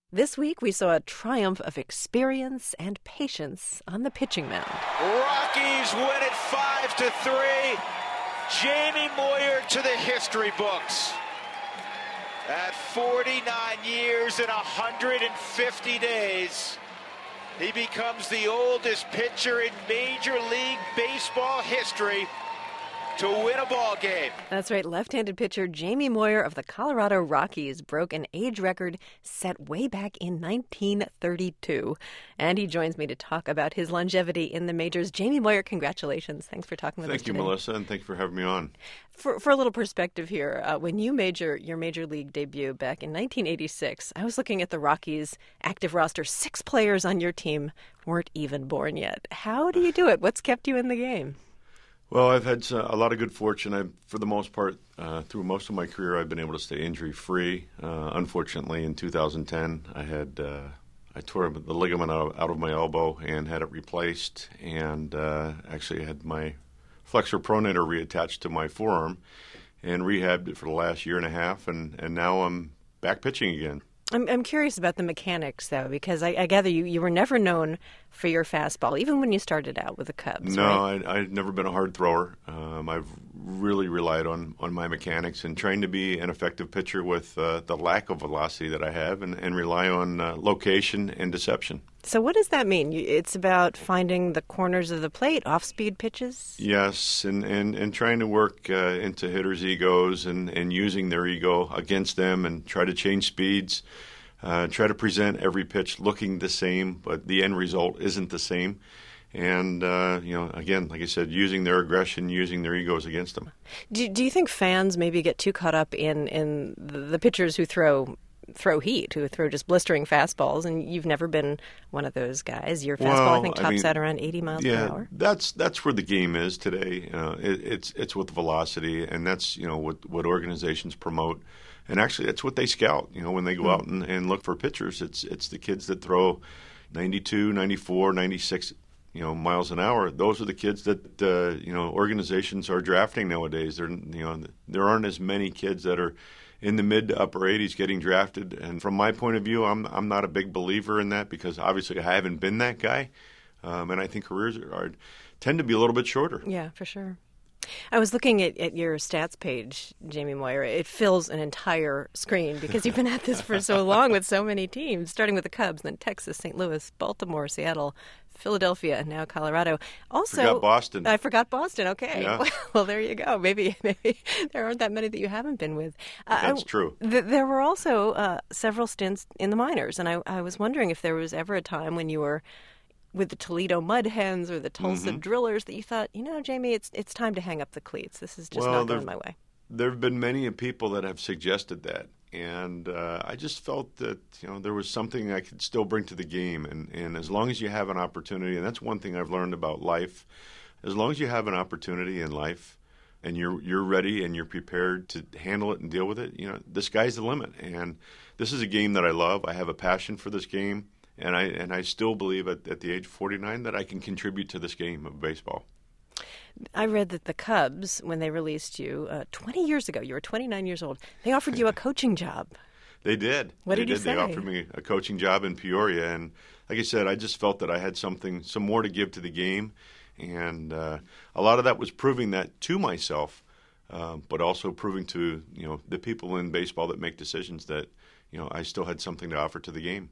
This week, we saw a triumph of experience and patience on the pitching mound. Rockies win it 5-3. Jamie Moyer to the history books. At 49 years and 150 days, he becomes the oldest pitcher in Major League Baseball history to win a ball game. That's right. Left-handed pitcher Jamie Moyer of the Colorado Rockies broke an age record set way back in 1932. And he joins me to talk about his longevity in the majors. Jamie Moyer, congratulations. Thanks for talking with us today. Thank you, Melissa, and thank you for having me on. For a little perspective here, when you made your major league debut back in 1986, I was looking at the Rockies' active roster. 6 players on your team weren't even born yet. How do you do it? What's kept you in the game? Well, I've had a lot of good fortune. For the most part, through most of my career, I've been able to stay injury-free. Unfortunately, in 2010, I tore the ligament out of my elbow and had it replaced, and actually had my flexor pronator reattached to my forearm and rehabbed it for the last year and a half, and now I'm back pitching again. I'm curious about the mechanics, though, because I gather you were never known for your fastball, even when you started out with the Cubs. No, right? I've never been a hard thrower. I've really relied on my mechanics and trying to be an effective pitcher with the lack of velocity that I have and rely on location and deception. So what does that mean? It's about finding the corners of the plate, off-speed pitches? Yes, and trying to work into hitters' egos and using their ego against them and try to change speeds. Try to present every pitch looking the same, but the end result isn't the same. And, again, like I said, using their aggression, using their egos against them. Do you think fans maybe get too caught up in the pitchers who throw heat, who throw just blistering fastballs, and you've never been one of those guys? Your fastball, I think, tops out around 80 miles per hour. That's where the game is today. It's with velocity, and that's what organizations promote. And actually, that's what they scout. When they go out and look for pitchers, it's the kids that throw 92, 94, 96 miles an hour. Those are the kids that organizations are drafting nowadays. There aren't as many kids that are in the mid to upper 80s getting drafted. And from my point of view, I'm not a big believer in that because obviously I haven't been that guy. And I think careers tend to be a little bit shorter. Yeah, for sure. I was looking at your stats page, Jamie Moyer. It fills an entire screen because you've been at this for so long with so many teams, starting with the Cubs, then Texas, St. Louis, Baltimore, Seattle, Philadelphia, and now Colorado. Also, forgot Boston. I forgot Boston. Okay. Yeah. Well, there you go. Maybe there aren't that many that you haven't been with. That's true. There were also several stints in the minors, and I was wondering if there was ever a time when you were with the Toledo Mud Hens or the Tulsa Drillers that you thought, Jamie, it's time to hang up the cleats. This is just not going my way. There have been many people that have suggested that. And I just felt that, there was something I could still bring to the game. And as long as you have an opportunity, and that's one thing I've learned about life, as long as you have an opportunity in life and you're ready and you're prepared to handle it and deal with it, the sky's the limit. And this is a game that I love. I have a passion for this game. And I still believe at the age of 49 that I can contribute to this game of baseball. I read that the Cubs, when they released you 20 years ago, you were 29 years old, they offered you a coaching job. They did. What did you say? They offered me a coaching job in Peoria. And like I said, I just felt that I had some more to give to the game. And a lot of that was proving that to myself, but also proving to the people in baseball that make decisions that I still had something to offer to the game.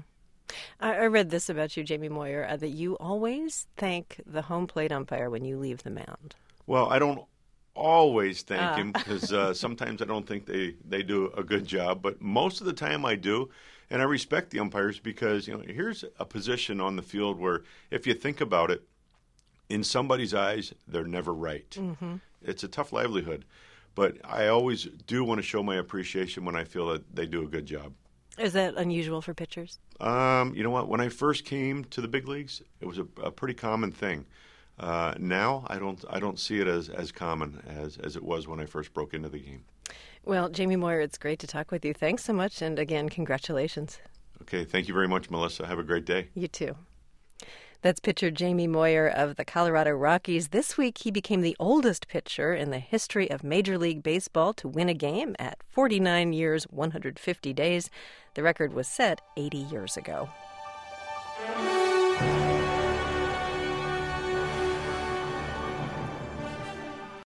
I read this about you, Jamie Moyer, that you always thank the home plate umpire when you leave the mound. Well, I don't always thank him because sometimes I don't think they do a good job, but most of the time I do, and I respect the umpires because here's a position on the field where if you think about it, in somebody's eyes, they're never right. Mm-hmm. It's a tough livelihood, but I always do want to show my appreciation when I feel that they do a good job. Is that unusual for pitchers? You know what? When I first came to the big leagues, it was a pretty common thing. Now I don't see it as common as it was when I first broke into the game. Well, Jamie Moyer, it's great to talk with you. Thanks so much, and again, congratulations. Okay, thank you very much, Melissa. Have a great day. You too. That's pitcher Jamie Moyer of the Colorado Rockies. This week, he became the oldest pitcher in the history of Major League Baseball to win a game at 49 years, 150 days. The record was set 80 years ago.